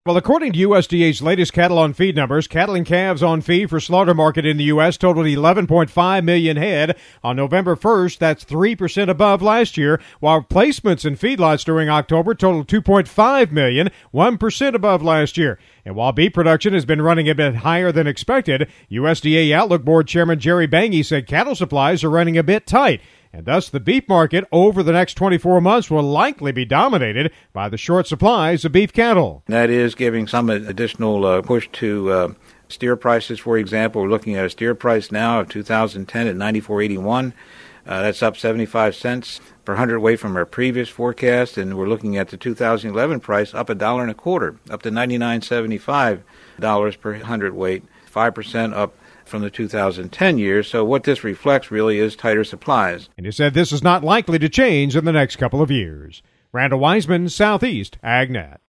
Well, according to USDA's latest cattle on feed numbers, cattle and calves on feed for slaughter market in the U.S. totaled 11.5 million head on November 1st. That's 3% above last year, while placements in feedlots during October totaled 2.5 million, 1% above last year. And while beef production has been running a bit higher than expected, USDA Outlook Board Chairman Jerry Bangy said cattle supplies are running a bit tight. And thus the beef market over the next 24 months will likely be dominated by the short supplies of beef cattle. That is giving some additional push to steer prices. For example, we're looking at a steer price now of 2010 at $94.81. That's up 75 cents per hundredweight from our previous forecast, and we're looking at the 2011 price up $1.25, up to $99.75 per hundredweight, 5% up from the 2010 year. So what this reflects really is tighter supplies. And he said this is not likely to change in the next couple of years. Randall Wiseman, Southeast AgNet.